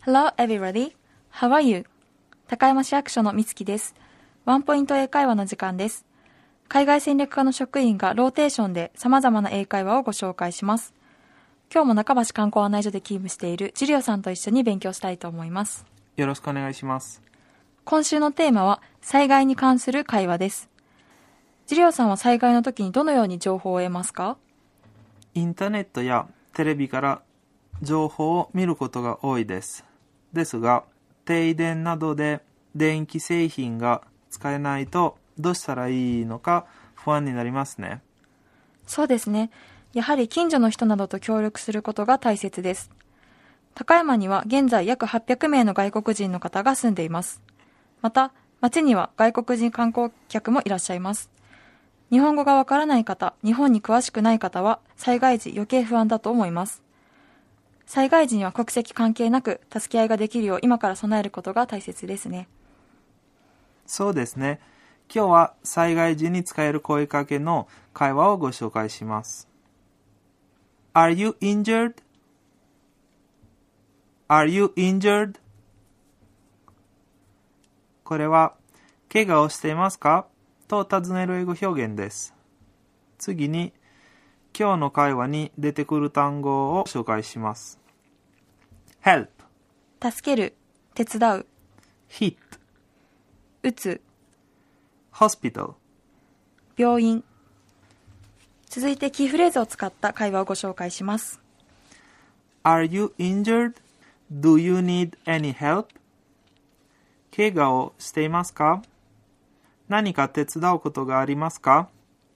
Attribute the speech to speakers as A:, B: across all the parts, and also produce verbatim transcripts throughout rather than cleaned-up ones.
A: Hello everybody. How are you? 高山市役所のみつきです。ワンポイント英会話の時間です。海外戦略課の職員がローテーションで様々な英会話をご紹介します。今日も中橋観光案内所で勤務しているジュリオさんと一緒に勉強したいと思います。
B: よろしくお願いします。
A: 今週のテーマは災害に関する会話です。ジュリオさんは災害の時にどのように情報を得ますか？
B: インターネットやテレビから情報を見ることが多いです。ですが、停電などで電気製品が使えないとどうしたらいいのか不安になりますね。
A: そうですね。やはり近所の人などと協力することが大切です。高山には現在約はっぴゃくめいの外国人の方が住んでいます。また、町には外国人観光客もいらっしゃいます。日本語がわからない方、日本に詳しくない方は災害時余計不安だと思います。災害時には国籍関係なく助け合いができるよう今から備えることが大切ですね。
B: そうですね。今日は災害時に使える声かけの会話をご紹介します。Are you injured? Are you injured? これは、怪我をしていますかと尋ねる英語表現です。次に、今日の会話に出てくる単語を紹介します。help
A: 助ける、手伝う。
B: hit
A: 打つ。
B: hospital
A: 病院。続いてキーフレーズを使った会話をご紹介します。
B: Are you injured? Do you need any help? 怪我をしていますか？何か手伝うことがありますか？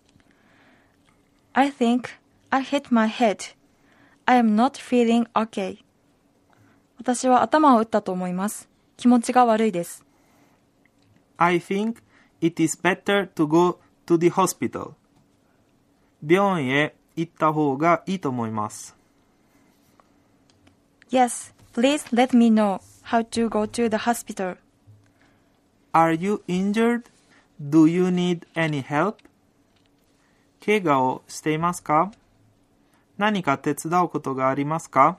A: I think I hit my head. I am not feeling okay. 私は頭を打ったと思います。気持ちが悪いです。
B: I think it is better to go to the hospital. 病院へ行った方がいいと思います。
A: Yes, please let me know how to go to the hospital.
B: Are you injured? Do you need any help? 怪我をしていますか？何か手伝うことがありますか？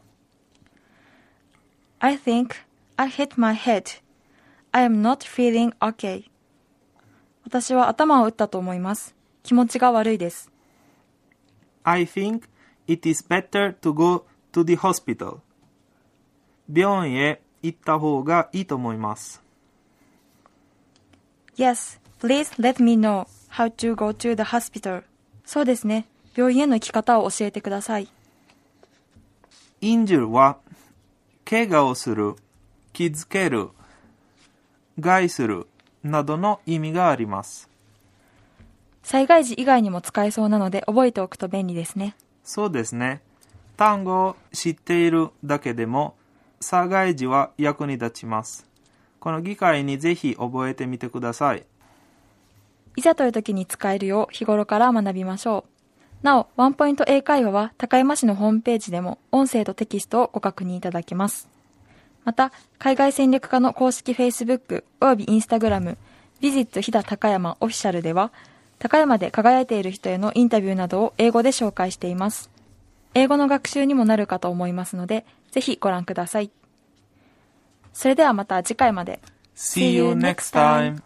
A: I think I hit my head. I am not feeling okay. 私は頭を打ったと思います。気持ちが悪いです。
B: I think it is better to go to the hospital. 病院へ行った方がいいと思います。
A: Yes, please let me know how to go to the hospital. そうですね。病院への行き方を教えてください。
B: injure は、怪我をする、傷つける、害するなどの意味があります。
A: 災害時以外にも使えそうなので覚えておくと便利ですね。
B: そうですね。単語を知っているだけでも災害時は役に立ちます。この機会にぜひ覚えてみてください。
A: いざという時に使えるよう日頃から学びましょう。なお、ワンポイント英会話は高山市のホームページでも音声とテキストをご確認いただけます。また、海外戦略課の公式 Facebook および Instagram、ビジット飛騨高山オフィシャルでは、高山で輝いている人へのインタビューなどを英語で紹介しています。英語の学習にもなるかと思いますので、ぜひご覧ください。それではまた次回まで。
B: See you next time!